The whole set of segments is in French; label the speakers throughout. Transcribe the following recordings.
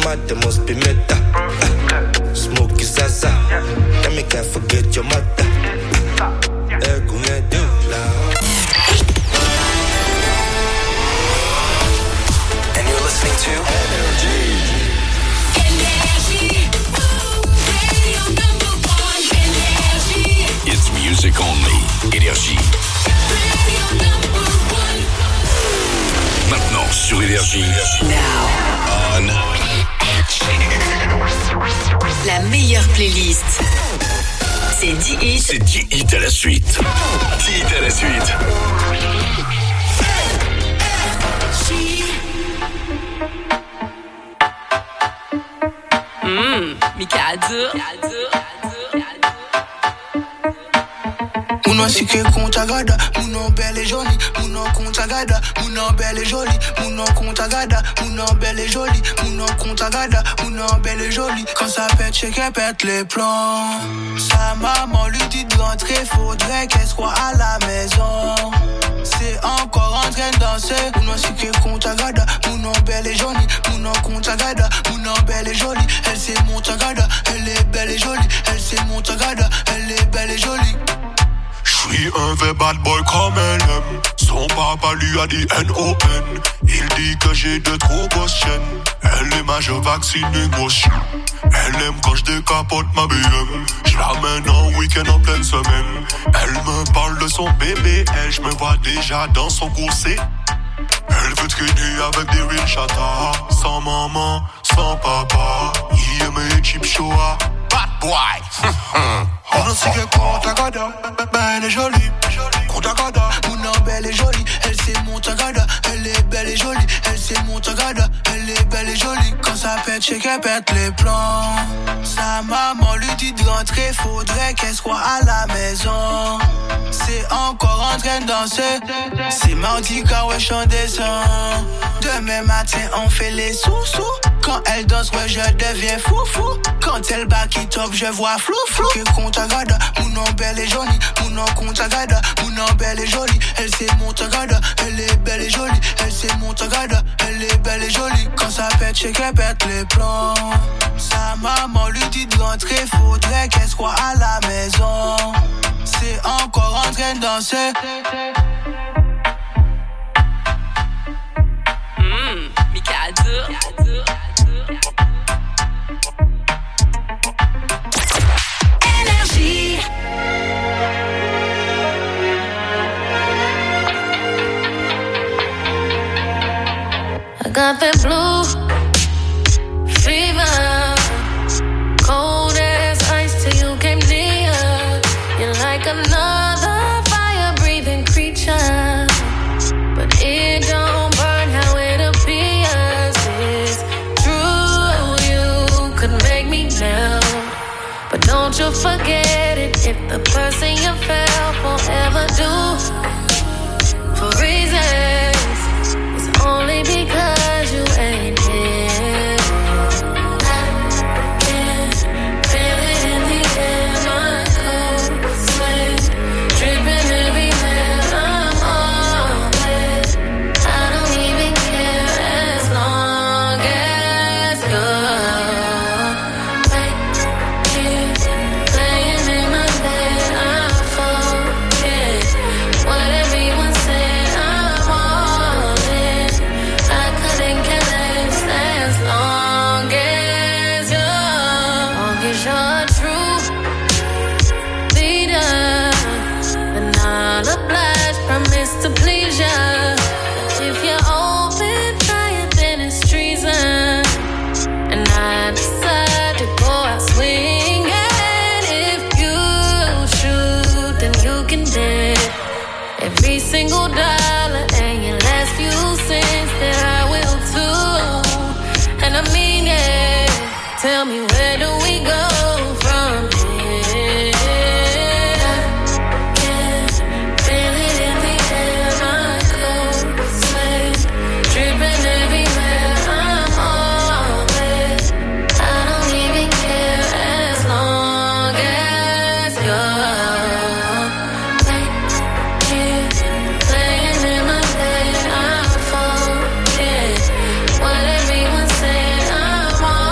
Speaker 1: mad, there must be meta. Smoke is zaza. Let me can't forget your mother.
Speaker 2: And you're listening to Energy.
Speaker 3: It's music only. Énergie. Maintenant sur Énergie. On.
Speaker 4: La meilleure playlist. C'est 10 hits.
Speaker 3: C'est 10 hits à la suite. 10 hits à la suite.
Speaker 4: Mikado.
Speaker 5: Muno sike kontagada, muno belle et jolie, muno kontagada, muno belle et jolie, muno kontagada, muno belle et jolie, muno kontagada, muno belle et jolie. Quand ça pète, je qu'elle pète les plombs. Sa maman lui dit de rentrer, faudrait qu'elle soit à la maison. C'est encore en train de danser. Muno sike kontagada, muno belle et jolie, muno kontagada, muno belle et jolie. Elle c'est montagada, elle est belle et jolie, elle c'est montagada, elle est belle et jolie.
Speaker 6: J'suis un vrai bad boy comme elle aime. Son papa lui a dit N-O-N. Il dit que j'ai de trop grosses chaînes. Elle est majeure vaccinée grosse chien. Elle aime quand j'décapote ma BM. J'lamène en week-end en pleine semaine. Elle me parle de son bébé. Elle, j'me vois déjà dans son gousset. Elle veut traîner avec des real chatas. Sans maman, sans papa. Il aime les cheap shows. Bad boy.
Speaker 5: On sait que Kontagada, belle et jolie. Kontagada, mon belle et jolie. Elle c'est Montagada, elle est belle et jolie. Elle c'est Montagada, elle est belle et jolie. Quand ça pète, je qu'elle pète les plombs. Sa maman lui dit de rentrer, faudrait qu'elle soit à la maison. C'est encore en train de danser. C'est mardi car ouais j'en descends. Demain matin on fait les sous-sous. Quand elle danse ouais je deviens fou-fou. Quand elle back it up je vois flou-flou. Que Kontagada, mon nom belle et jolie. Mon nom Kontagada, mon nom belle et jolie. Elle c'est Montagada, elle est belle et jolie. Elle c'est Montagada, elle est belle et jolie. Quand ça pète, je qu'elle pète les plombs. Sa maman lui dit de rentrer, faudrait qu'elle soit à la maison. C'est encore en train de danser.
Speaker 4: Mikado. Énergie.
Speaker 7: I got that blue fever, cold as ice till you came near. You're like another fire-breathing creature, but it don't burn how it appears. It's true, you could make me melt, but don't you forget it. If the person you fell for ever do for reasons, it's only because you ain't here. To please ya. If you're open, try it, then it's treason. And I decide to go out swinging. If you shoot, then you can bet every single dollar and your last few cents that I will too. And I mean it. Tell me, where do we go from here? What everyone said, I'm on.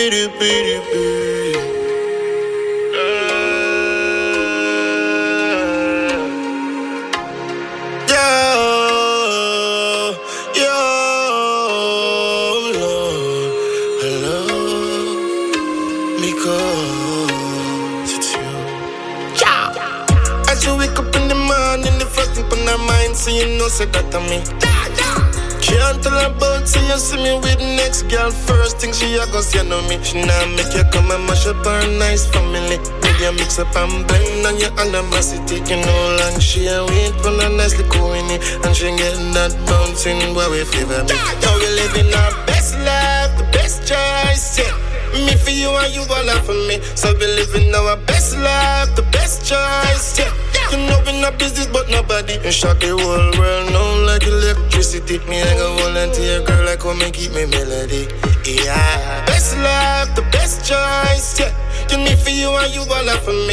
Speaker 1: So you know, say that to me. Can't tell about, so you see me with the next girl. First thing she a go say know me. She now make you come and mash up her nice family. With you mix up and blend on your animosity. You know long she a wait for a nicely coin it. And she getting that bouncing boy we flavor me. Now we living our best life, the best choice, yeah. Me for you and you all for me. So we living our best life, the best choice, yeah. You know we not business but nobody. You shock the whole world now like electricity. Me I go volunteer girl like how me keep me melody. Yeah, best life, the best choice, yeah. You need for you and you all for me.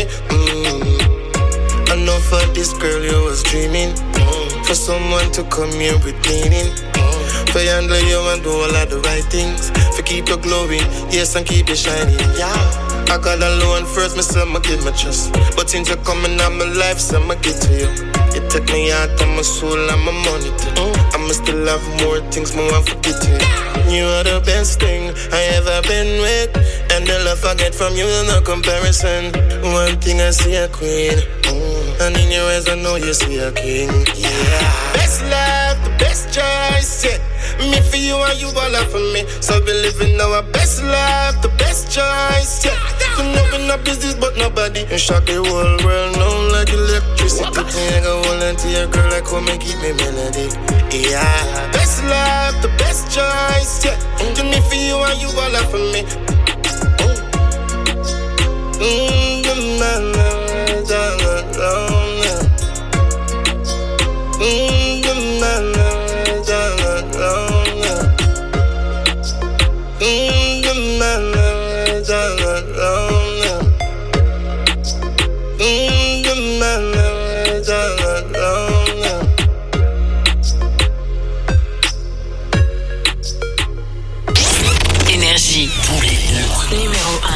Speaker 1: I know for this girl you was dreaming. For someone to come here with meaning. For handle you and do all of the right things. For keep you glowing, yes, and keep you shining, yeah. I got alone first, me say I'ma give my trust. But since you're coming out my life, so I'ma get to you. You take me out of my soul and my money too. I'ma still have more things, more I forget to you. You are the best thing I ever been with. And the love I get from you, no comparison. One thing I see a queen. And in your eyes I know you see a king. Yeah. Best life, the best choice, yeah. Me for you and you all for me. So we living our best life, the best choice, yeah. You know we not business but nobody. You shock the whole world now like electricity. Me I go volunteer girl like how me keep me melody. Yeah. Best life, the best choice, yeah. You me for you and you all for me.
Speaker 4: Énergie. Numéro 1.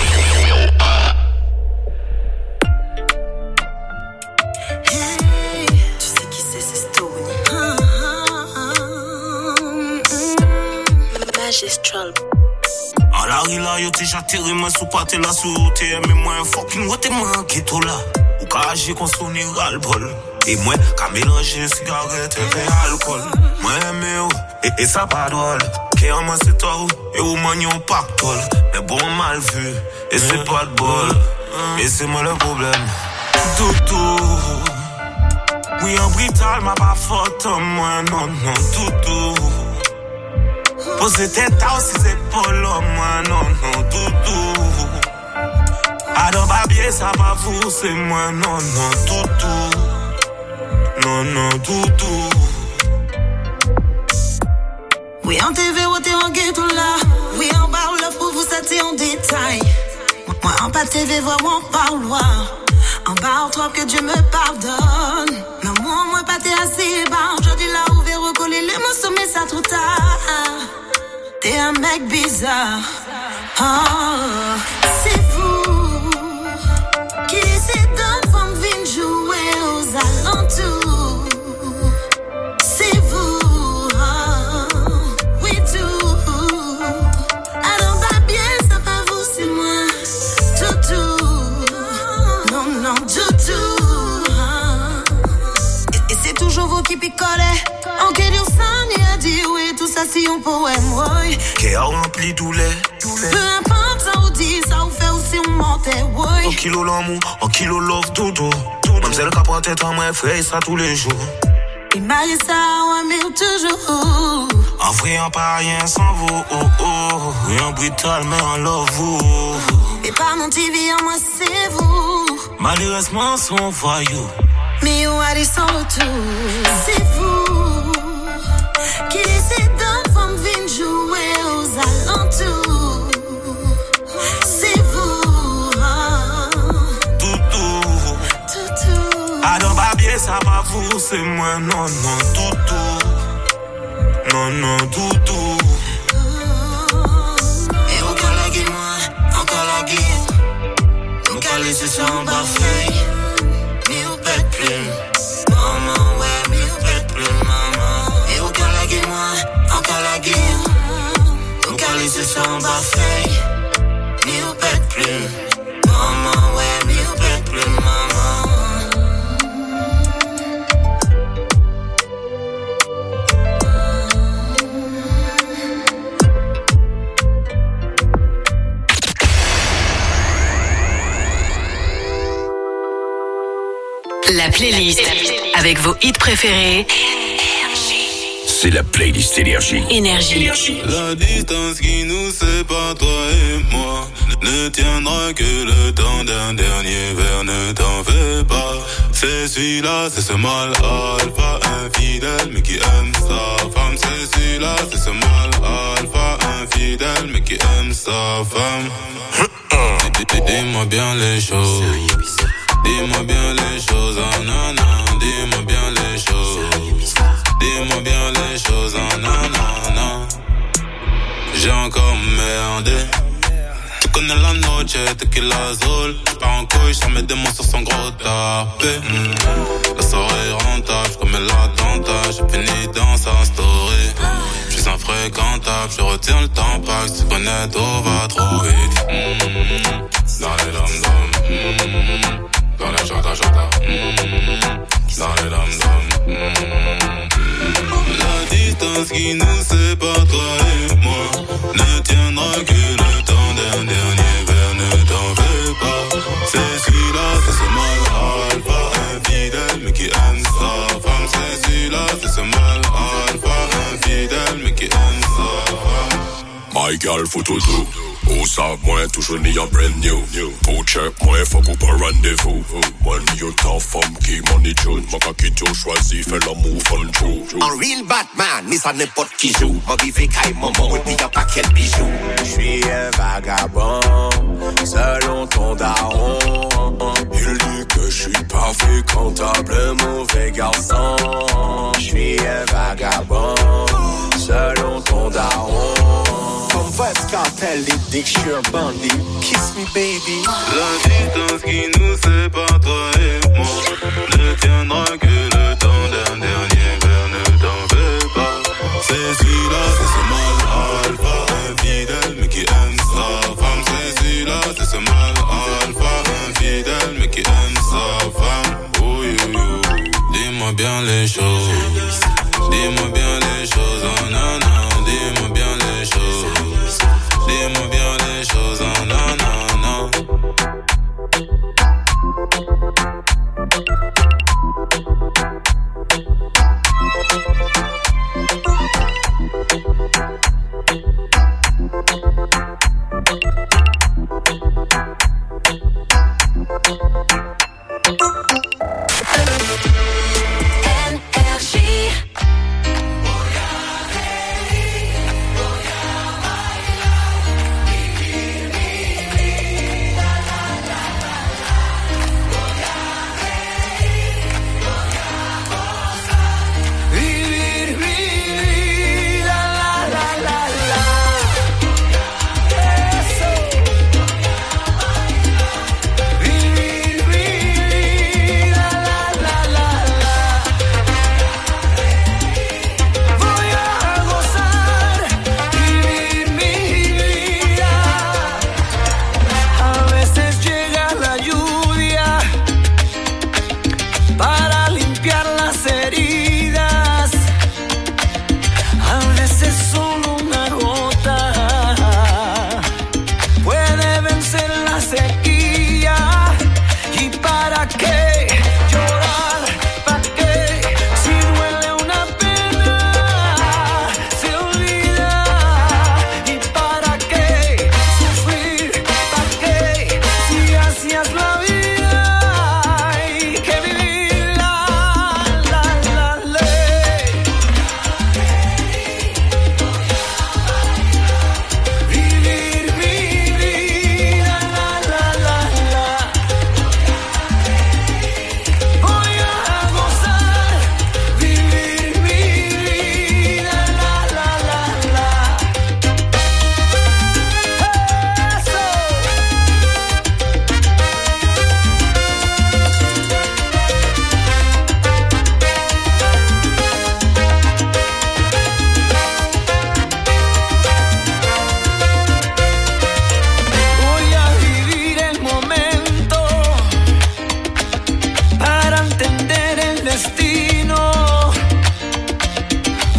Speaker 8: En la rila yo te j'atterri moi sous pas te la sauté. Mais moi fucking what te manqué tout là. Ou ka agir qu'on sonne ras-le-bol. Et moi ka mélanger cigarette et alcool. Moi aimé et ça pas drôle. Qu'est-ce moi c'est toi et ou manion pactole. Mais bon mal vu et c'est pas de bol. Et c'est moi le problème. Toutou. Oui en brutal m'a pas faute moi non non toutou. Posez tête à ses épaules, moi non, non, toutou. Alors, babier, ça va vous, c'est moi, non, non, toutou. Non, non, toutou.
Speaker 9: Oui, en TV, ou t'es en ghetto là. Oui, en bas, ou l'offre pour vous, ça t'est en détail. Moi, en bas, TV, voix, ou en parloir. En bas, trop que Dieu me pardonne. Mais moi, pas t'es assez bas. Aujourd'hui, là, où vais recoller les mots sur mes ça trop tard. T'es un mec bizarre. Oh, c'est vous qui laissez d'autres femmes venir jouer aux alentours. C'est vous, oh, oui tout. Alors bah bien, ça va vous, c'est moi. Toutou, non, non, toutou. Et c'est toujours vous qui picolez. En quel jour ça n'y a dit oui, tout ça si on poème, oui.
Speaker 8: Qui a rempli tous les.
Speaker 9: Peu importe ça ou dit, ça ou fait aussi on mentait, oui.
Speaker 8: En kilo l'amour, en kilo love, dodo. Même celle qui a porté en moi, frère, ça tous les jours.
Speaker 9: Il m'a dit ça, ouais, mais toujours.
Speaker 8: En vrai, en pas rien sans vous, oh oh. Oui, en brutal, mais en love, vous.
Speaker 9: Et pas mon TV, en moi, c'est vous.
Speaker 8: Malheureusement, son voyou.
Speaker 9: Mais où aller sans retour? C'est vous qui laissez d'autres femmes venir jouer aux alentours. C'est vous, oh.
Speaker 8: Toutou.
Speaker 9: Toutou.
Speaker 8: Alors, babier, ça va vous, c'est moi, non, non, toutou. Non, non, toutou.
Speaker 9: Et au collègue,
Speaker 5: laisser ça en parfait. Mais on pète plus. Maman, ouais, mais on pète plus, maman. Et on cale la gueule, moi, on cale la gueule. On cale laisser ça en parfait. Mais on pète plus. Maman, ouais, mais on pète plus, maman.
Speaker 4: La playlist avec vos hits préférés.
Speaker 3: C'est la playlist Énergie.
Speaker 4: Énergie.
Speaker 8: La distance qui nous sépare, toi et moi, ne tiendra que le temps d'un dernier verre, ne t'en fais pas. C'est celui-là, c'est ce mal alpha, infidèle, mais qui aime sa femme. C'est celui-là, c'est ce mal alpha, infidèle, mais qui aime sa femme. Dis-moi bien les choses. Dis-moi bien les choses, oh non, non. Dis-moi bien les choses. Dis-moi bien les choses, oh non, non, non. J'ai encore merdé. Tu connais la noche, tequila azul. J'pars en couille, j'en des mots sur son gros tapé. La soirée est rentable, j'commets l'attentat. J'ai fini dans sa story. J'suis infréquentable, je retiens le temps pas que tu connais, tout va trop vite. Dans les dom-dom, dans les chata-chata, dans les dom-dom. La distance qui nous sépare, toi et moi, ne tiendra que le temps d'un dernier verre, ne t'en fais pas. C'est celui-là, c'est ce mal alpha, infidèle, mais qui aime sa femme. C'est celui-là, c'est ce mal alpha, infidèle, mais qui aime sa femme.
Speaker 6: My girl for to do. Au sac, moi, toujours ni un brand new. Pour check, moi, faut qu'on pas rendez-vous. Moi, ni autant femme qui m'en est jaune. Ma kaki Joe choisi, fait l'amour fun true.
Speaker 10: Un real Batman, ni ça n'importe qui joue. Ma vie fait caille, maman, et puis y'a pas quel bijou.
Speaker 6: J'suis un vagabond, selon ton daron. Il dit que j'suis pas fréquentable, mauvais garçon. J'suis un vagabond, selon ton daron.
Speaker 10: Comme Vybz Kartel, les dick, j'suis un bandit. Kiss me baby.
Speaker 8: La distance qui nous sépare, toi et moi, ne tiendra que le temps d'un dernier verre, ne t'en fais pas. C'est celui-là, c'est ce mal alpha, infidèle, mais qui aime sa femme. C'est celui-là, c'est ce mal alpha, infidèle, mais qui aime sa femme. Oh, yo, yo. Dis-moi bien les choses. Dis-moi bien les choses, oh non, non. Dis-moi bien les choses. Dis-moi bien les choses, oh non, non, non.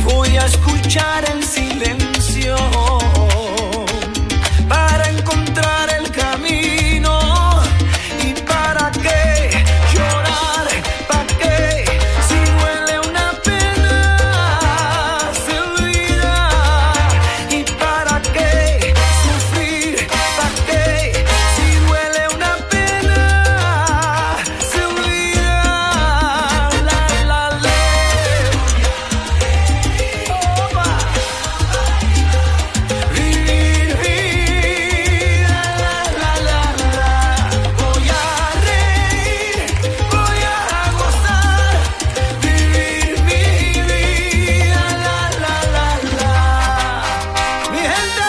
Speaker 11: Voy a escuchar el silencio para encontrar el camino. ¿Y para qué llorar? ¿Para qué? Si duele una pena, se olvida. ¿Y para qué sufrir? ¿Para qué? Si duele una pena, se olvida. La, la, la. Vivir, vivir, la, la, la, la. Voy a reír, voy a gozar. Vivir mi vida, la, la, la, la. Mi gente.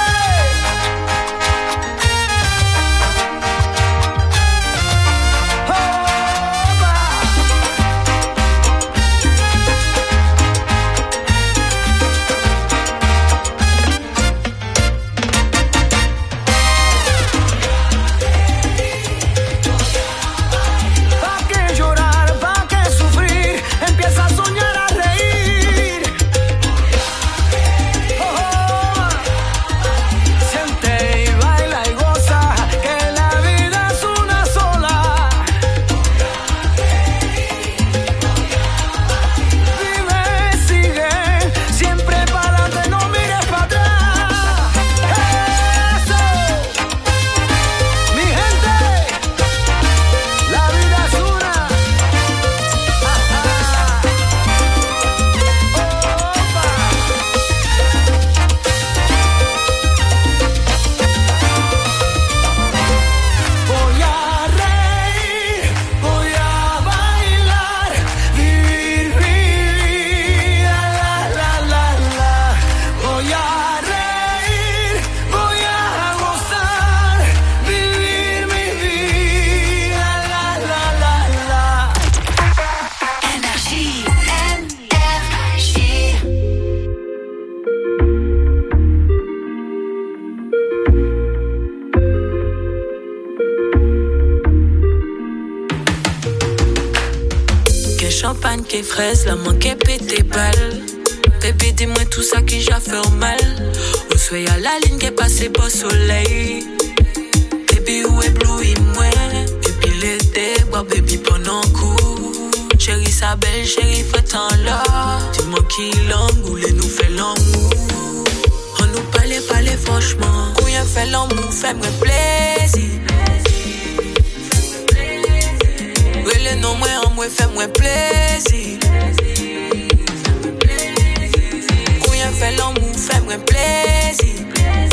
Speaker 11: ¿Pa' qué llorar? ¿Pa' qué sufrir? Empieza a soñar, a reír. Siente y baila y goza, que la vida es una sola. Vive, sigue, siempre para adelante, no mires para atrás. Eso, mi gente, la vida es una. Voy a reír, voy a bailar, vivir mi vida, la, la, la, la. Voy a reír, voy a gozar, vivir mi vida, la, la, la, la.
Speaker 4: Énergie.
Speaker 12: Que champagne, que fraise, la main qui pété balle. Bébé, dis-moi tout ça qui j'ai fait mal. Où soyez à la ligne qui est passé beau soleil. Baby, où est blue, moi. Depuis l'été, bois baby pendant coup. Chérie, sa belle, chérie, fait tant là. Dis-moi qui l'angoule et nous fait l'amour. On nous parlait franchement. Quand y'a fait l'amour, fais-moi plaisir. Rele non moi en moi fais-moi plaisir. Quand y'a fait l'amour, fais-moi plaisir.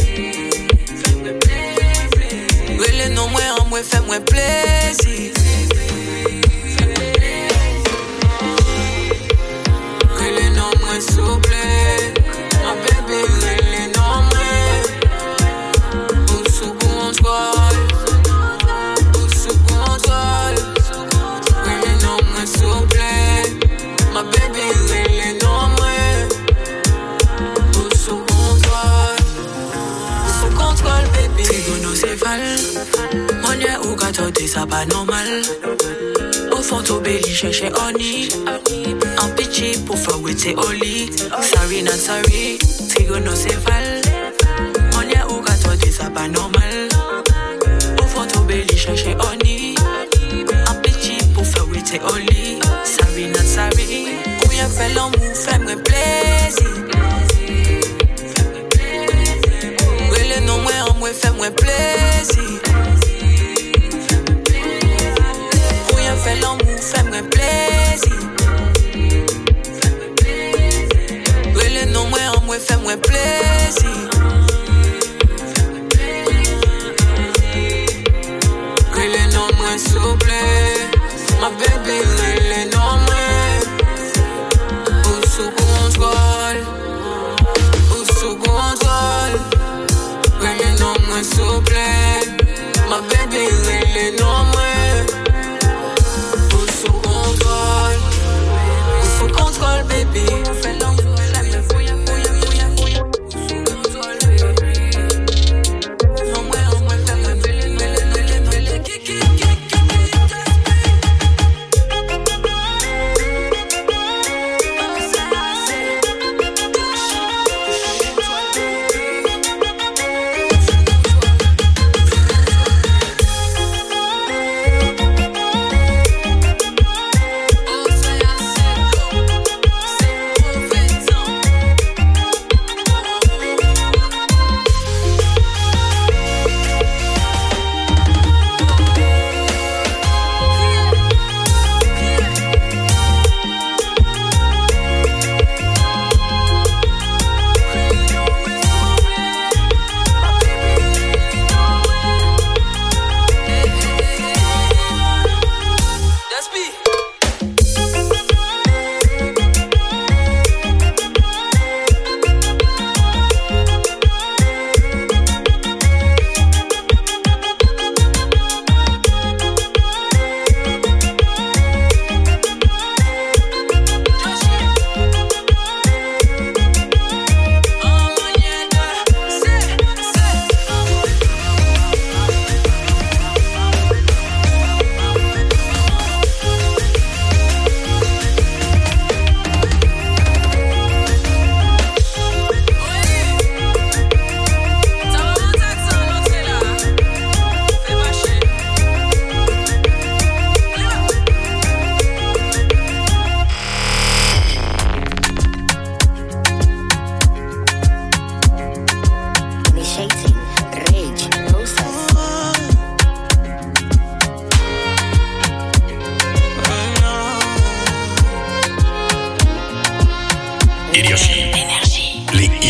Speaker 12: Rele non moi en moi fais-moi plaisir. Rele non moi s'il vous plaît. Ma bébé rele non moi. Tout sous contrôle. Tout sous contrôle. Rele non moi s'il vous plaît. Ma bébé rele non moi. Tout sous contrôle. Sous contrôle baby. Trigonocéphale. On y est où quand t'es ça pas normal. Au fond au belly chercher honey. En pitchy pour faire with tes oli. Sorry not sorry. Trigonocéphale. On y est où quand t'es ça pas normal. Au fond au belly chercher honey. En pitchy pour faire with tes oli. Sorry not sorry. Où y'a fait l'amour, fais-moi plaisir. Rele non moi en moi fais-moi plaisir. Où y'a fait l'amour, fais-moi plaisir. Rele non moi en moi fais-moi plaisir. Rele non moi s'il vous plaît. Ma bébé rele non moi. Ou sous contrôle. Ou sous contrôle. Rele non moi s'il vous plaît. Ma bébé rele non moi. Ou sous contrôle. Ou sous contrôle baby.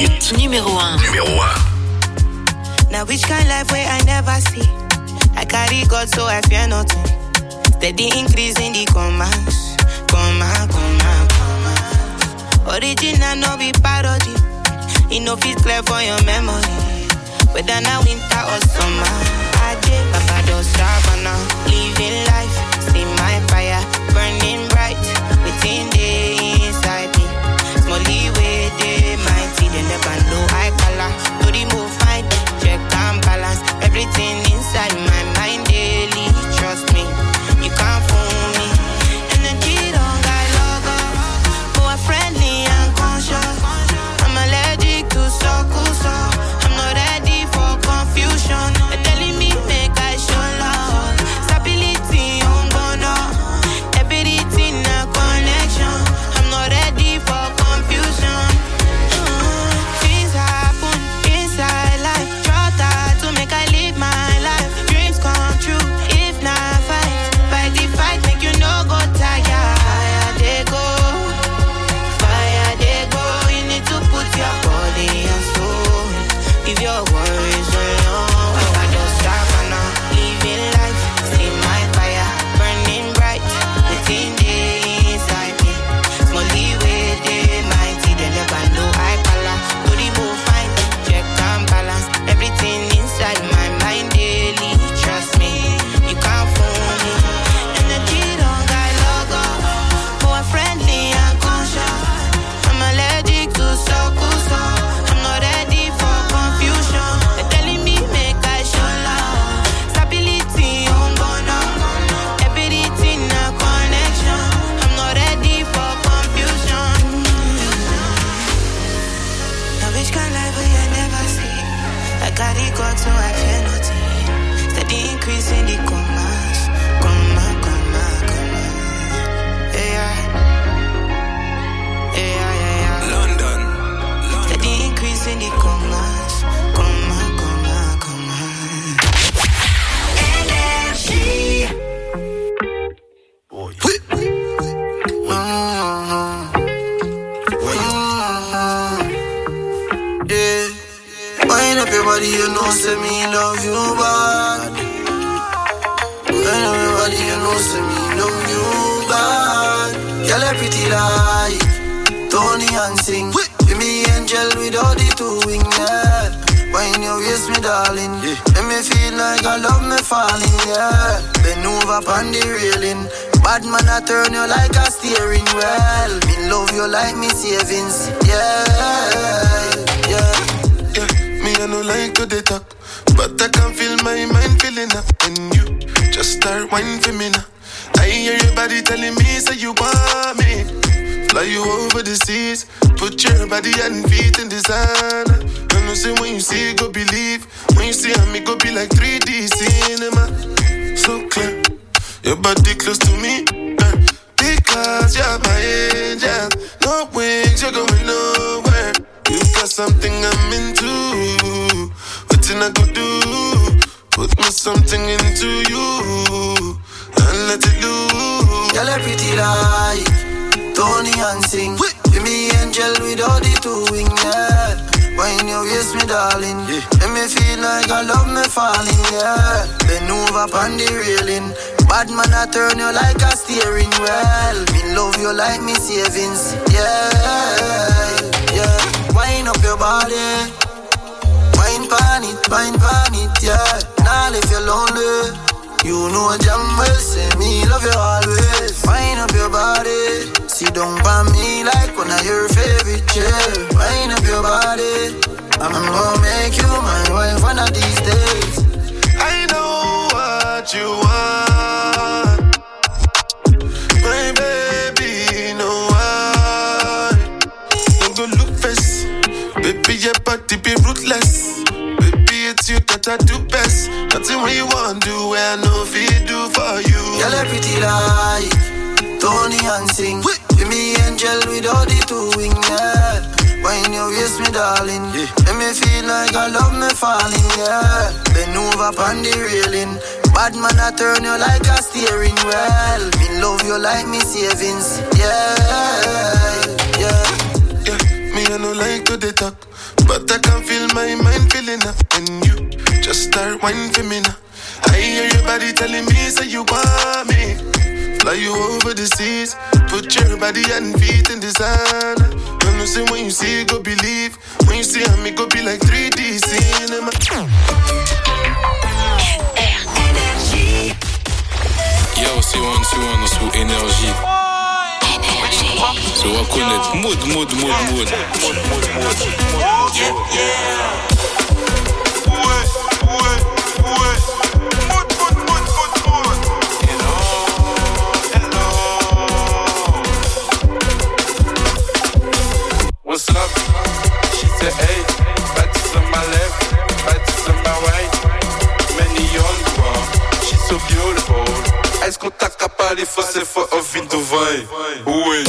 Speaker 4: hit numéro 1.
Speaker 13: Now which kind life where I never see? I carry God so I fear nothing. Steady increase in the commas. Original no be parody. It no fit clear for your memory. Whether now winter or summer. Aje Papa do Savannah. Living life, see my fire burning bright within the inside me. Smally way they mighty, they never know I color. To remove fight, check and balance everything inside my mind daily. Trust me, you can't fool me. Energy don't got logo, more friendly and conscious. I'm allergic to so. I'm not ready for confusion. They're telling me make I show love. Stability on bono, everything a connection. I'm not ready for confusion. Things happen inside life. Try to make I live my life. Dreams come true if not fight the fight, make you no go tired. Fire they go. You need to put your body and soul. Leave your worries alone. I just stop now, living life. See my fire burning bright within the inside me. Smally way they mighty, they never know I color. To remove fight, check and balance everything inside my mind daily. Trust me, you can't fool me. Energy don't got logo, more friendly and conscious. I'm allergic to so. I'm not ready for confusion. They're telling me make I show love. Stability on bono, everything a connection. I'm not ready for confusion. Now which kind life will you never see? I carry God so I fear nothing. Steady increase in the commas. Yeah.
Speaker 8: London.
Speaker 13: Steady increase in the commas.
Speaker 5: Energy. Yeah. Wind up your body, you know, say me love you bad. Wind up your body, you know, say me love you bad. Girl, a pretty like Tony and sing. Be me angel with all the two wings, yeah. Wind your waist, me darling. Let me feel like I love me falling, yeah. Bend over on the railing. Bad man, I turn you like a steering wheel. Me love you like me savings, yeah.
Speaker 1: Me I no like to dey talk, but I can feel my mind filling up when you just start whining for me now. I hear your body telling me say you want me. Fly you over the seas, put your body and feet in the sand. I know say when you see go believe, when you see me go be like 3D cinema. So clear, your body close to me, because you're my angel. No wings, you're going nowhere. You got something I'm into. What I could do? Put me something into you and let it loose.
Speaker 5: Girl, a pretty like Tony and sing. Be me angel with all the two wings, yeah. Wind your waist, me darling. Let me feel like I love me falling, yeah. Bend over on the railing. Bad man, I turn you like a steering wheel. Me love you like me savings, yeah. Wind up your body, wine pan it, yeah. Now if you're lonely, you know damn well, say me love you always. Wind up your body, sit down by me like one of your favorite chairs. Wind up your body, I'm gonna make you my wife one of these days.
Speaker 1: I know what you want, my baby, know why. Don't go look first, baby, your body be ruthless. Baby, it's you that I do best. Nothing when you want do, where I know if you do for you.
Speaker 5: Girl, a pretty like Tony and sing. Be me angel with all the two wings, yeah. Wind your waist, me darling. Let me feel like I love me falling, yeah. Bend over on the railing. Bad man, I turn you like a steering wheel. Me love you like me savings, yeah.
Speaker 1: Me I no like to dey talk, but I can feel my mind feeling up. And you just start whining for me now. I hear your body telling me, say you want me. Fly you over the seas, put your body and feet in the sand. When you say when you see, go believe. When you see me, go be like 3D cinema.
Speaker 14: Yo, c'est one sous énergie. So on connaît mode.
Speaker 15: What's up? She said, hey, bâtisse on my left, bâtisse on my right. Many young girl, she's so beautiful. Est-ce qu'on t'a capable de faire ces fois au vide de vaille? Oui.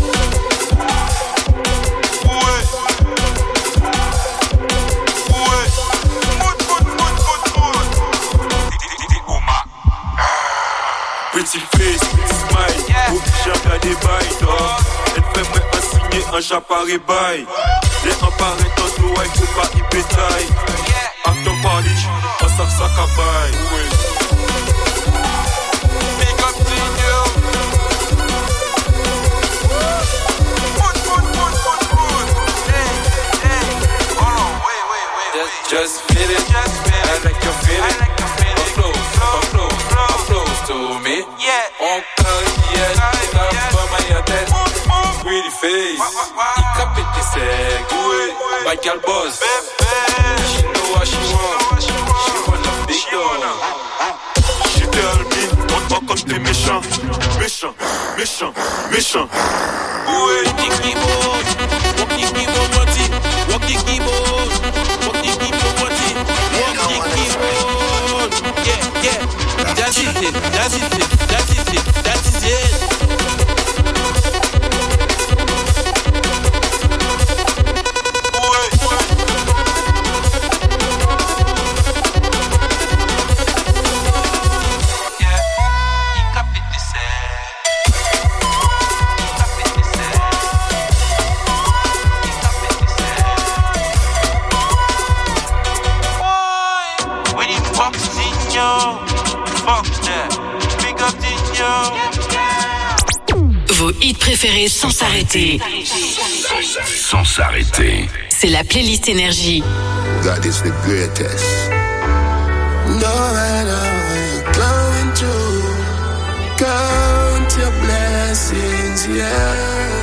Speaker 15: Pretty face, smile, j'ai regardé bail, elle fait moi un signé, un j'apparais bail. Les appareils dans le ouais, faut pas y pétaille. After party, on s'en sac à bail. Big up to you. Just feel it, I like your feeling. Close to me. On carrière, ça va ma tête. Pretty face, il capite tes secs. Bad girl boss, she know what she want. She want a big dog. She tell me, on talk comme t'es méchant. Walk the keyboard, walk the keyboard, walk the keyboard, walk the keyboard, yeah. That is it.
Speaker 4: Vos hits préférés sans s'arrêter.
Speaker 3: Sans s'arrêter.
Speaker 4: C'est la playlist Énergie.
Speaker 16: God is the greatest. No matter what you're going through, count your blessings, yeah.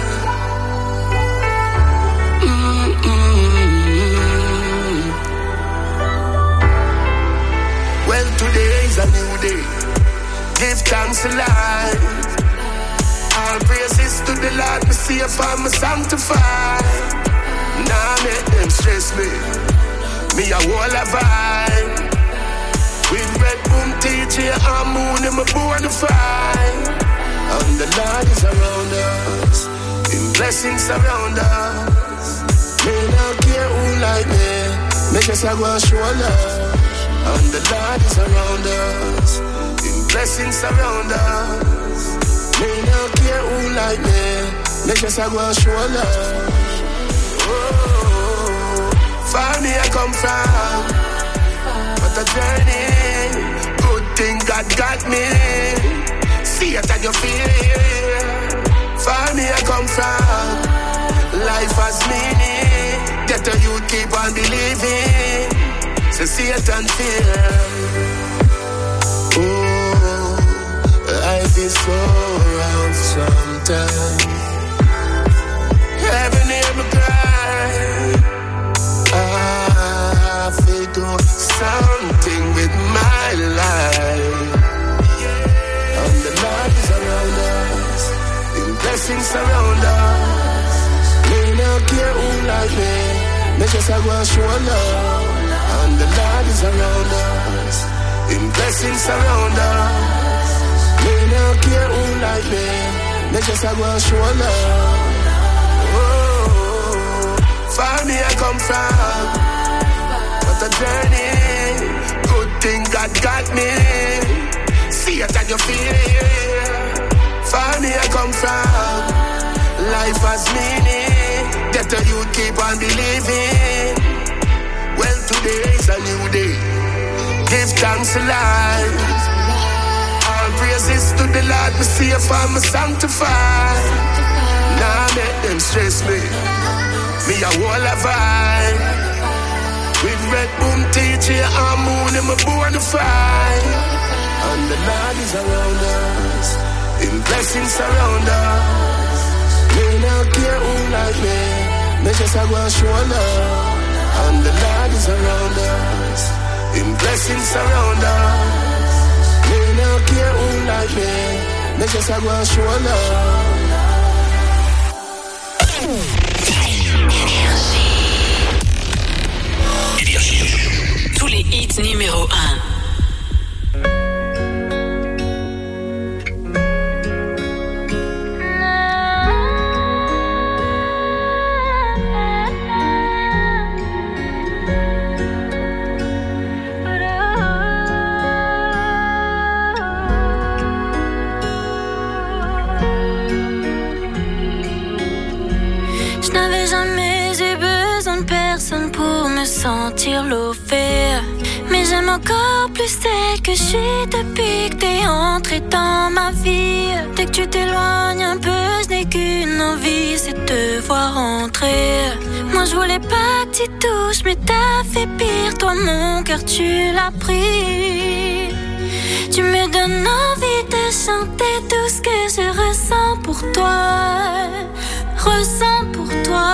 Speaker 16: Well, today is a new day. Give thanks to life. All praises to the Lord, me safe and me sanctified. Nah, make them stress me. Me a whole a vibe. With red boom, TJ and moon in my bona fide. And the Lord is around us. In blessings surround us. Me not care who like me. Me just a go show love. And the Lord is around us. In blessings surround us. Me no care who like me. Me just a go show love. Oh, far me I come from, but a journey. Good thing God got me. See it and you feel it. Far me I come from. Life has meaning. Get a youth keep on believing. So see it and feel. Oh, life is so rough sometimes. Heaven hear me cry. I feel do something with my life. And the Lord is around us. The blessings surround us. Me no care who like me. Me just a go show love. And the Lord is around us. In blessings surround us. Me no care who like me. Me just a go show love. Oh, far me I come from, but a journey. Good thing God got me. See it and you feel it. Far me I come from. Life has meaning. Get a youth, keep on believing. Well, today is a new day. Give thanks to life. All praises to the Lord, me safe and me sanctified. Nah, make them stress me. Me a whole of vibe. With red boom, TJ and moon, and me born to fight. And the Lord is around us. In blessings surround us. Me not care who like me. Me just a go show love. And the Lord is around us. In blessings surround us. Me not care who like me. Me just a go show love.
Speaker 4: Tous les hits numéro 1.
Speaker 7: Je n'avais jamais eu besoin de personne pour me sentir l'offert. Mais j'aime encore plus celle que je suis depuis que t'es entré dans ma vie. Dès que tu t'éloignes un peu, je n'ai qu'une envie, c'est de te voir entrer. Moi je voulais pas que tu touches, mais t'as fait pire. Toi mon cœur tu l'as pris. Tu me donnes envie de chanter tout ce que je ressens pour toi. Ressens pour toi.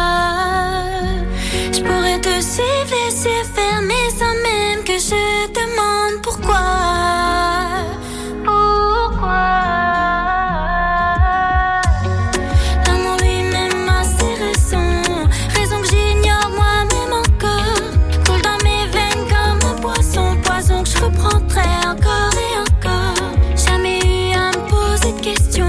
Speaker 7: Je pourrais te suivre les yeux fermés sans même que je demande pourquoi. Pourquoi? L'amour lui-même a ses raisons, raisons que j'ignore moi-même encore. Coule dans mes veines comme un poisson, poison que je reprendrai encore et encore. Jamais eu à me poser de questions.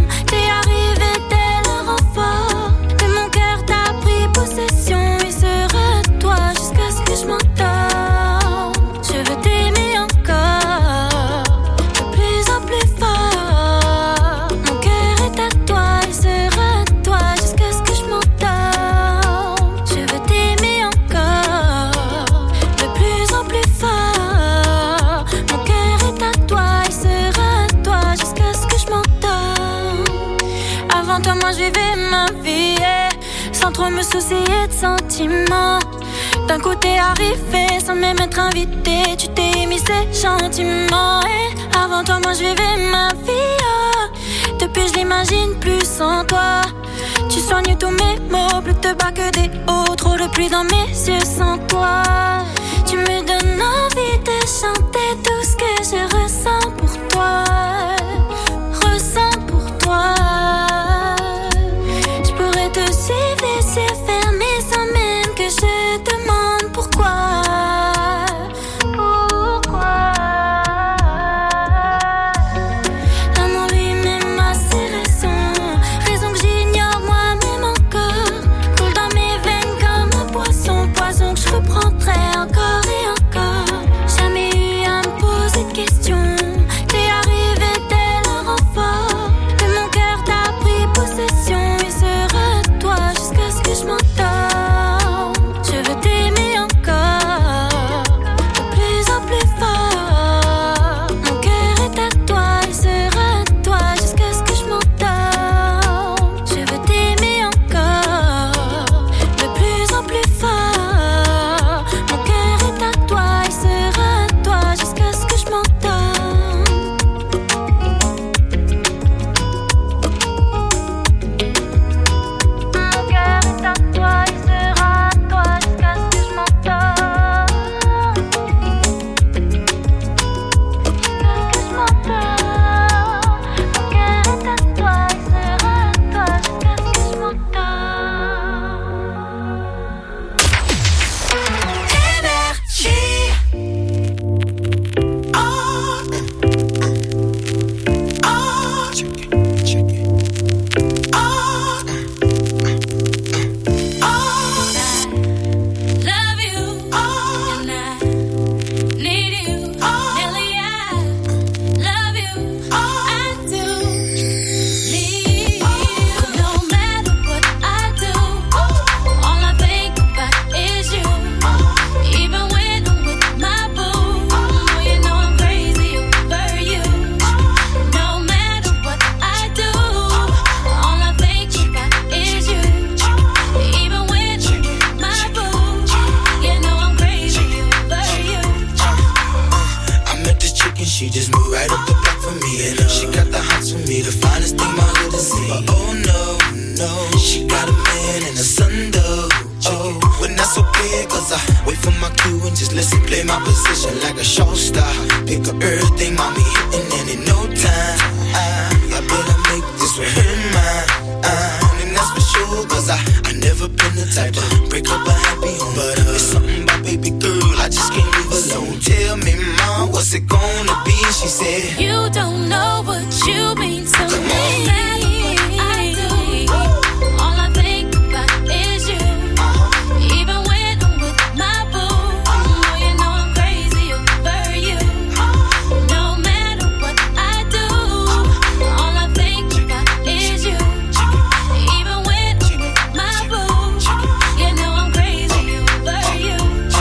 Speaker 7: Sans trop me soucier de sentiments. D'un côté arrivé, sans même être invité, tu t'es mis gentiment. Et avant toi, moi je vivais ma vie. Oh. Depuis, je l'imagine plus sans toi. Tu soignes tous mes maux, plus de bas que des hauts. Trop de pluie dans mes yeux sans toi. Tu me donnes envie de chanter tout ce que je ressens pour toi. Ressens pour toi. Je pourrais te suivre les yeux fermés sans même que je demande pourquoi. Pourquoi? L'amour lui-même a ses raisons, raisons que j'ignore moi-même encore. Coule dans mes veines comme un poisson, poison que je reprendrai encore et encore. Jamais eu
Speaker 17: that's okay, cause I wait for my cue and just listen, play my position like a show star. Pick up everything, mommy hitting, and in no time, I better make this with her mine. And that's for sure, cause I never been the type to break up a happy home. But it's something about baby girl, I just can't leave alone. Tell me, mom, what's it gonna be? She said,
Speaker 7: you don't know what you mean to me. I do. All I think about is you. Even when I'm with my boo, oh, you know I'm crazy over you. No matter what I do, all I think about is you. Even when I'm with my boo, you know I'm crazy over you.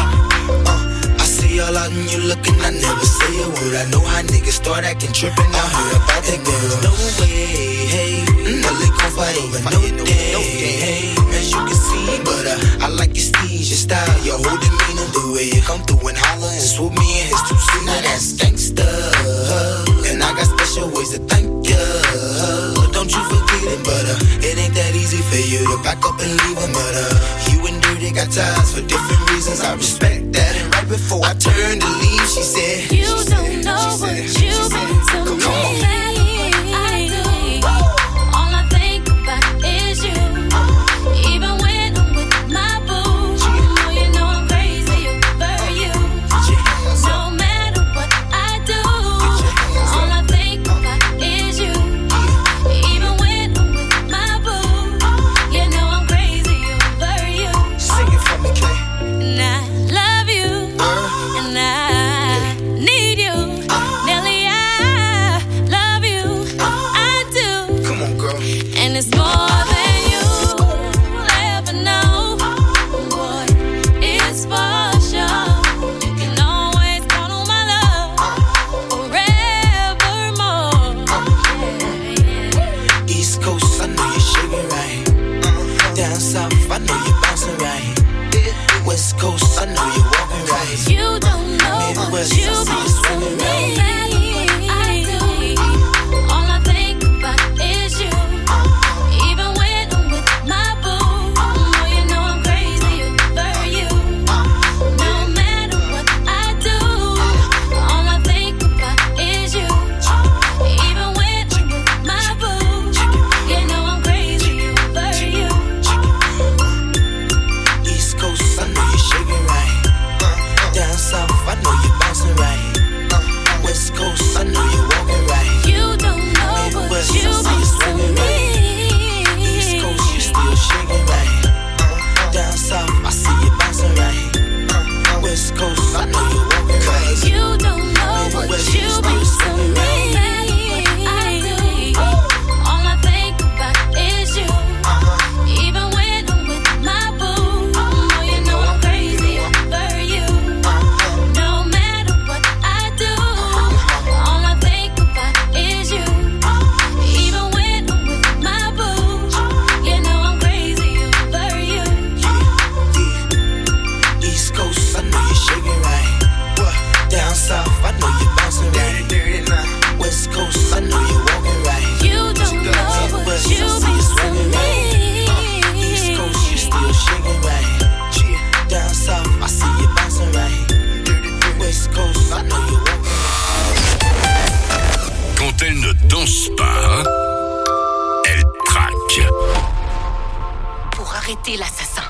Speaker 17: I see all out and you looking, I never say a word. I know how niggas start acting trippin'. I heard about that girl. No way, hey, no lick on fire over no day, hey, as you can see. But I like your steez, your style, your whole demeanor, the way you come through and holler and swoop me in his two-seater. Now that's gangsta, and I got special ways to thank ya. Don't you forget it, but it ain't that easy for you to back up and leave him. But you and Dirty got ties for different reasons. I respect that. And right before I turned to leave, she said,
Speaker 7: you don't know what you mean to me. I do. All I think about is you. Even when I'm with my boo, oh, you know I'm crazy over you. No matter what I do, all I think about is you. Even when I'm with my boo, you know I'm crazy over you.
Speaker 17: Sing it for me, Kay.
Speaker 7: And I love you, and I need you. Nelly, I love you, I do.
Speaker 17: Come on, girl.
Speaker 7: And it's more than you'll ever know. Boy, it's for sure. You can always count on my love forevermore.
Speaker 17: East Coast, I know you're shaking right. Down south, I know you're bouncing right. West Coast, I know you're walking right.
Speaker 7: You don't know
Speaker 17: Midwest,
Speaker 7: what you
Speaker 17: I see
Speaker 7: mean
Speaker 17: you swinging
Speaker 7: to
Speaker 17: right.
Speaker 7: me. I do. All I think about is you. Even when I'm with my boo, oh, you know I'm crazy over you. No matter what I do, all I think about is you. Even when I'm with my boo, you know I'm crazy over you.
Speaker 17: East Coast, I know you're shaking right. Down south, I know you're bouncing right. West Coast, I know you're walking right.
Speaker 7: You don't know what
Speaker 17: Midwest,
Speaker 7: you
Speaker 17: I see you
Speaker 7: mean
Speaker 17: swinging
Speaker 7: to
Speaker 17: right.
Speaker 7: me.
Speaker 17: East Coast, you still shaking right. Down south, I see you bouncing right. West Coast, I know you're walking right.
Speaker 7: You don't know what
Speaker 17: Midwest,
Speaker 7: you
Speaker 17: still
Speaker 7: mean to
Speaker 17: swinging right.
Speaker 7: me. I do. All I think about is you. Even when I'm with my boo, oh, you know I'm crazy over you. No matter what I do, all I think about is you. Even when I'm with my boo, you know I'm crazy over you.
Speaker 17: East Coast, I know you're shaking right. Down south, I know you're bouncing right. West Coast, I know you're walking right.
Speaker 7: You don't know what
Speaker 17: Midwest,
Speaker 7: you
Speaker 17: I see you
Speaker 7: mean
Speaker 17: swinging
Speaker 7: to
Speaker 17: right.
Speaker 7: me.
Speaker 17: East Coast, you still shaking right. Down south, I see you bouncing right. West Coast, I know you're walking right.
Speaker 3: Quand elle ne danse pas, elle traque.
Speaker 4: Pour arrêter l'assassin,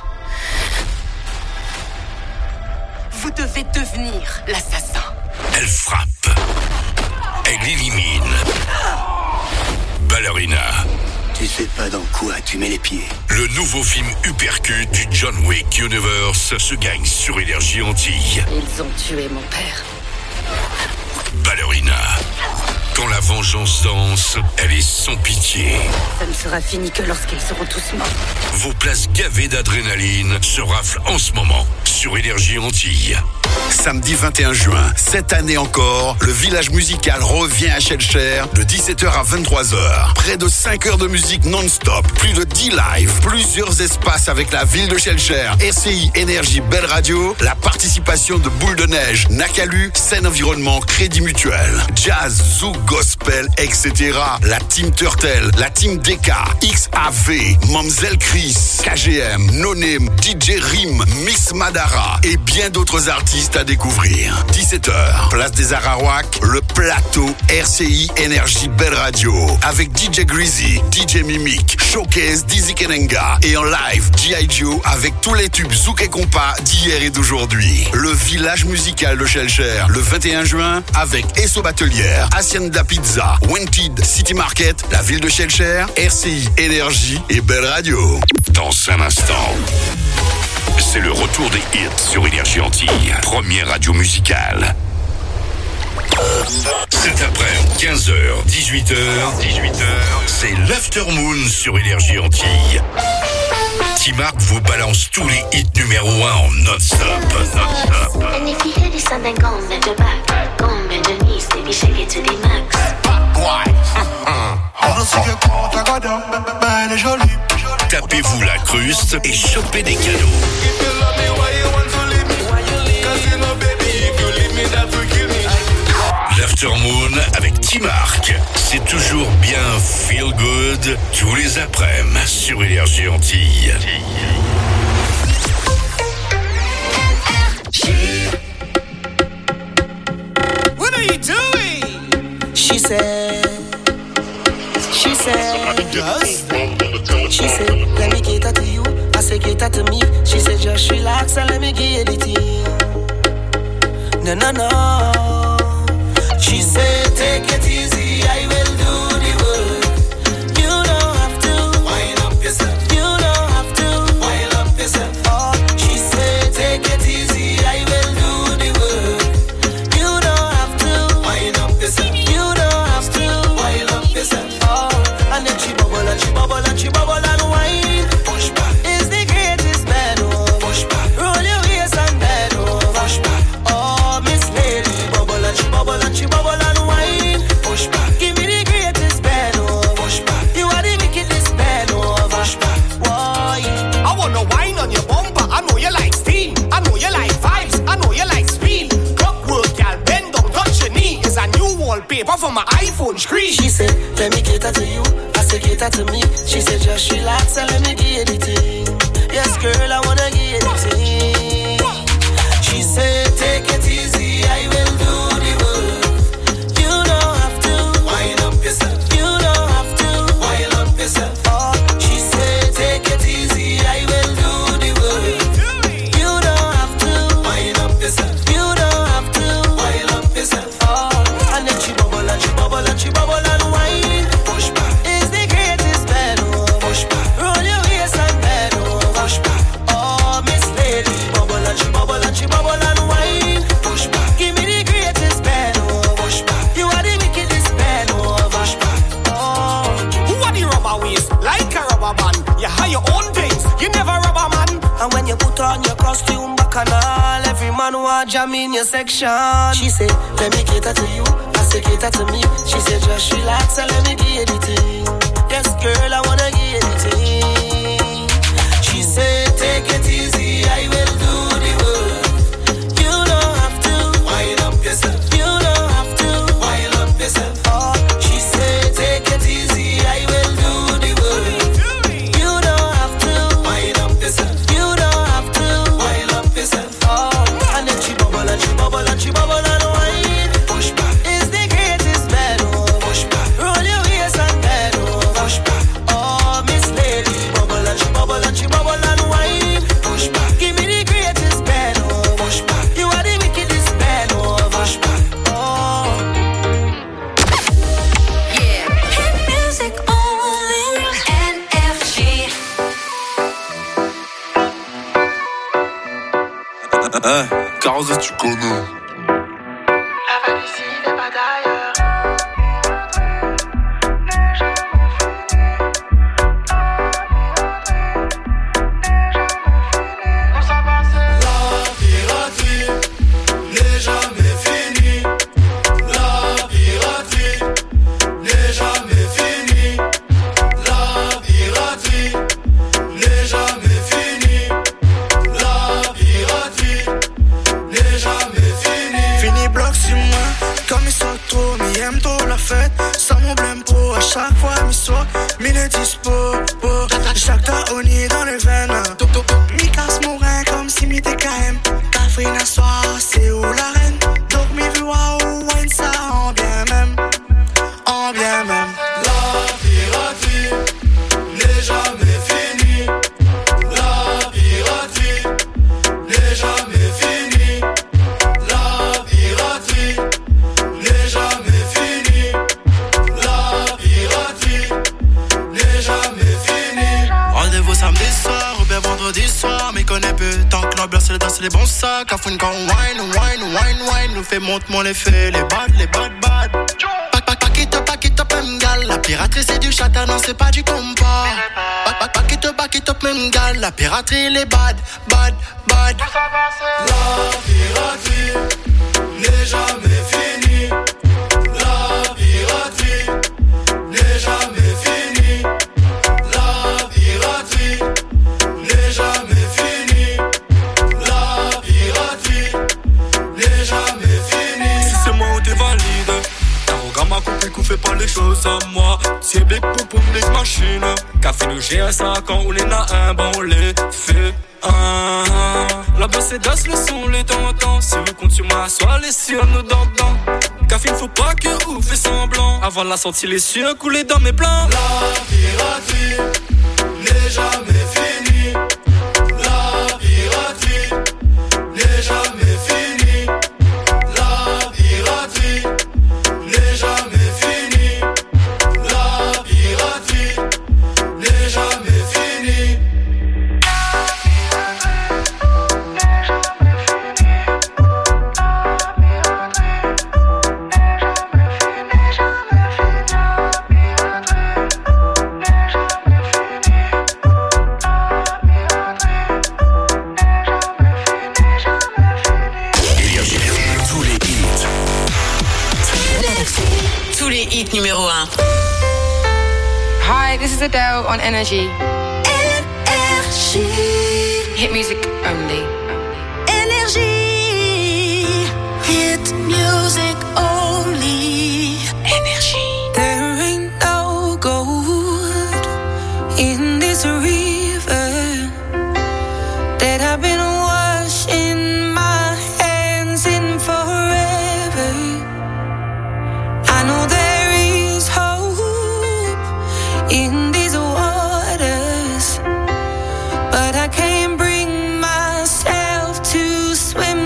Speaker 4: vous devez devenir l'assassin.
Speaker 3: Elle frappe. Elle élimine. Ballerina.
Speaker 10: Tu sais pas dans quoi tu mets les pieds.
Speaker 3: Le nouveau film Uppercut du John Wick Universe se gagne sur Énergie Antilles.
Speaker 4: Ils ont tué mon père.
Speaker 3: Ballerina. Quand la vengeance danse, elle est sans pitié.
Speaker 4: Ça ne sera fini que lorsqu'ils seront tous morts.
Speaker 3: Vos places gavées d'adrénaline se raflent en ce moment sur Énergie Antilles.
Speaker 18: Samedi 21 juin, cette année encore, le village musical revient à Shellshare de 17h à 23h. Près de 5 heures de musique non-stop, plus de 10 lives, plusieurs espaces avec la ville de Shellshare, RCI Énergie Belle Radio, la participation de Boule de Neige, Nakalu, Scène Environnement, Crédit Mutuel, Jazz, Zouk, Gospel, etc. La Team Turtle, la Team DK, XAV, Mamzelle Chris, KGM, Nonem, DJ Rim, Miss Madara et bien d'autres artistes à découvrir. 17h, place des Araouacs, le plateau RCI Énergie Belle Radio avec DJ Greasy, DJ Mimic, Showcase Dizzy Kenenga et en live G.I. Joe avec tous les tubes Zouk et Compas d'hier et d'aujourd'hui. Le village musical de Shellshare le 21 juin avec Esso Batelière, Hacienda Pizza, Wanted, City Market, la ville de Shellshare, RCI Énergie et Belle Radio.
Speaker 3: Dans un instant, c'est le retour des hits sur Énergie Antilles, première radio musicale. Cet après-midi, 15h, 18h, c'est l'Aftermoon sur Énergie Antilles. T-Mark vous balance tous les hits numéro 1 en non-stop.
Speaker 19: And if you hear this something, go on bend your back, go on bend your knees, baby, shake it to the max.
Speaker 3: Tapez-vous la cruste et chopez des cadeaux. L'Aftermoon avec T-Mark, c'est toujours bien feel good tous les après-midi sur Énergie Antilles.
Speaker 11: What are you doing? She said, let me cater to you. I say cater to me. She said just relax and let me give you the tea. No. She said take it easy, I will do the work. You don't have to wind up yourself. You don't have to wind up yourself. Oh, she said take it easy, I will do the work. You don't have to wind up yourself. You don't have to wind up yourself. Oh, and then she bubble and she bubble and she bubble and wine. Push back is the greatest bend over. Push back, roll your waist and bend over. Push back, oh Miss Lady, bubble and she bubble and she bubble and wine. Push back, give me the greatest bend over. Push back, you are the wickedest bend over. Push back, why? I wanna wine on your bumper. I know you like steam. I know you like vibes. I know you like speed. Clockwork, y'all bend down, touch your knee. It's a new wallpaper for my iPhone screen. She said, let me cater to you. I said, cater to me. She said, just relax and let me give you the thing. Yes, girl, I wanna give you the thing. She said, take it easy, I will do the work. You don't have to wind up yourself. You don't have to wind up yourself. Oh, she said, take it easy, I will do the work. You don't have to wind up yourself. You don't have to wind up yourself. Oh, and then she bubble and she bubble and she bubble and wine. Push back is the greatest bend over. Push back, roll your waist and bend over. Push back, oh Miss Lady, bubble and she bubble and she bubble and wine. Push back, give me the greatest bend over. Push back, you are the wickedest bend over. Push back, oh. Who are the rubber waist? Like a rubber band. You have your own things, you never rubber man. And when you put on your costume bacchanal, every man want jam in your section. She said, let me cater to you. I said, cater to me. She said, just relax and let me give you the thing. Yes, girl, I wanna give you the thing. She said, take it easy, I will do the work. You don't have to wind up yourself. You don't have to wind up yourself. Oh, she said, take it easy, I will do the work. You don't have to wind up yourself. You don't have to wind up yourself. Oh, and then she bubble and she bubble and she bubble and wine. Push back is the greatest bend over. Push back, roll your waist and bend over. Push back, oh Miss Lady, bubble and she bubble and she bubble and wine. Push back, give me the greatest bend over. Push back, you are the wickedest bend over. Push back, oh.
Speaker 7: Yeah, hit music only. NFG.
Speaker 6: Carouse, tu connais.
Speaker 5: La vague ici n'est pas d'ailleurs. Love j'aime trop la fête. Ça mon blême pour à chaque fois, mi soir, mi les dispo. Chaque taoni dans les veines. Mi casse mon rein comme si mi TKM. Café n'a soir, c'est où la reine. Donc mi voix ou wine ça en bien même. En bien même.
Speaker 11: La piraterie n'est jamais finie. La piraterie n'est jamais finie. La piraterie n'est jamais finie. La piraterie n'est jamais finie.
Speaker 5: Rendez-vous samedi soir ou bien vendredi soir. Mais connais peu tant que l'ambiance c'est danser les bons sacs. Cafouine quand wine. Nous fait monte mon effet, les bad. Back it up, même gal. La piraterie c'est du chata, non c'est pas du compas. Back it up, même gal. La piraterie les bad.
Speaker 11: La piraterie n'est jamais finie. La piraterie n'est jamais finie. La piraterie n'est jamais finie. La piraterie n'est jamais finie.
Speaker 15: Si c'est moi ou t'es valide. Gamma coupé qu'on fait pas les choses à moi. C'est big pour big machine. Café nous j'ai un 5 ans, on en a un, bon on les fait. La baisse d'as le son les temps. Si vous comptez sur moi, soit les sur nous dedans. Café il faut pas que vous fait semblant. Avant la sortie les cieux couler dans mes plans.
Speaker 11: La piraterie n'est jamais finie. La piraterie n'est jamais finie. La piraterie n'est jamais finie. La piraterie n'est jamais finie.
Speaker 4: Tous les hits numéro 1.
Speaker 12: Hi, this is Adele on Energy. Hit music only.
Speaker 9: Energy. Hit music only.
Speaker 12: Energy.
Speaker 20: There ain't no gold in this river that I've been washing my hands in forever. I know there is hope in these waters, but I can't bring myself to swim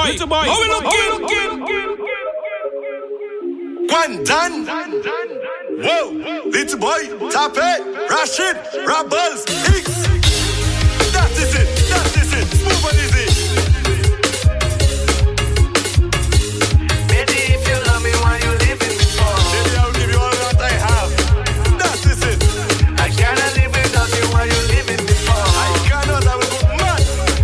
Speaker 15: How we looking?
Speaker 1: One done. Whoa, little boy, tap it, Rashid, Rebels, X. That is it. Smooth and easy.
Speaker 11: Baby, if you love me, why you leaving me for?
Speaker 1: Baby, I'll give you all that I have. That is it.
Speaker 11: I cannot live without you, why you leaving me for?
Speaker 1: I cannot, I will go mad.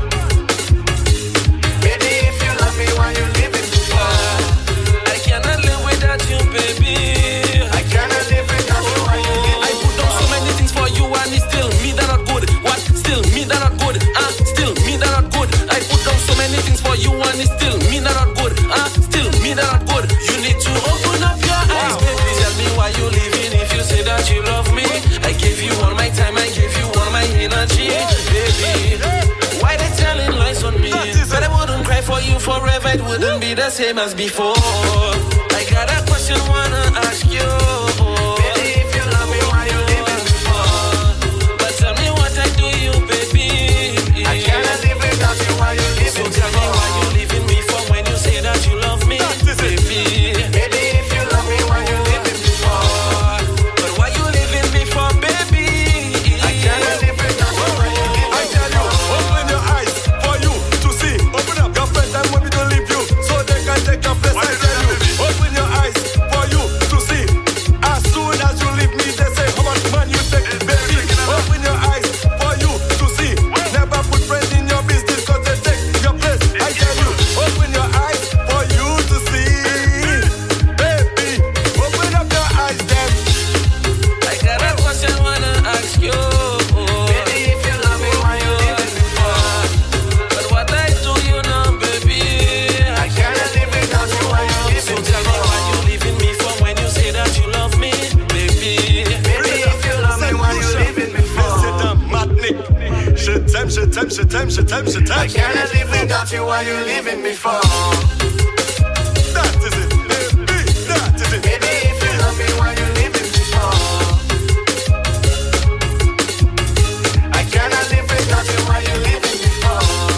Speaker 11: Baby, if you love me, why you leaving me for?
Speaker 12: I cannot live without you, baby.
Speaker 11: I cannot live without you, why you leaving me for?
Speaker 12: I put down so many things for you and it's still me that not good. What? Still me that not good. Still me that not good. I put down so many things for you and it's still me that not good. Still me that not good. You need to open up your eyes, baby. Tell me why you leaving if you say that you love me. I gave you all my time, I gave you all my energy, baby. Why they telling lies on me? But I wouldn't cry for you forever. It wouldn't be the same as before. I got a question wanna ask you.
Speaker 11: Baby, if you love me, why you leaving me for?
Speaker 12: But tell me what I do you, baby.
Speaker 11: I cannot live without you, why you leaving
Speaker 12: So
Speaker 11: me
Speaker 12: tell me
Speaker 11: for?
Speaker 12: why you leaving me for when you say that you love me, baby.
Speaker 11: Baby, if you love me, why you leaving me for?
Speaker 12: But why you leaving me for, baby?
Speaker 11: I cannot live without you, why you leaving
Speaker 1: I
Speaker 11: me
Speaker 1: tell you,
Speaker 11: for?
Speaker 1: open your eyes for you to see. Open up your friends and want me to leave you so they can take your place. I tell you, open your eyes for you to see. As soon as you leave me, they say how much money you take, baby. Open your eyes for you to see. Never put friends in your business cause they take your place. I tell you, open your eyes for you to see. Baby, open up your eyes then.
Speaker 12: I got a question wanna ask you.
Speaker 11: Baby, if you love me, why you leaving me for?
Speaker 12: But what I do you know, baby?
Speaker 11: I cannot live without you, why you
Speaker 12: So
Speaker 11: leaving me
Speaker 12: tell me
Speaker 11: for?
Speaker 12: why you leaving me for when you say that you love me, baby.
Speaker 11: Baby, if you love me, why you leaving me for?
Speaker 1: C'est un matnik. Je t'aime, je t'aime, je t'aime, je t'aime, je
Speaker 11: I
Speaker 1: t'aime.
Speaker 11: cannot live without you, why you leaving me for?
Speaker 1: That is it, baby. That is it.
Speaker 11: Baby, if you love me, why you leaving me for? I cannot live without you, why you leaving me for?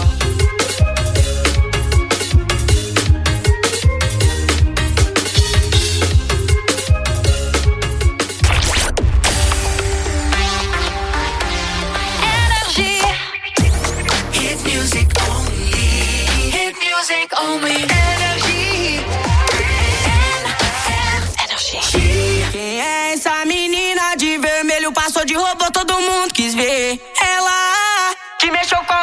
Speaker 9: Hit music only. Hit music only. Energy. Energy.
Speaker 20: Quem é essa menina de vermelho? Passou de robô, todo mundo quis ver. Ela que mexeu com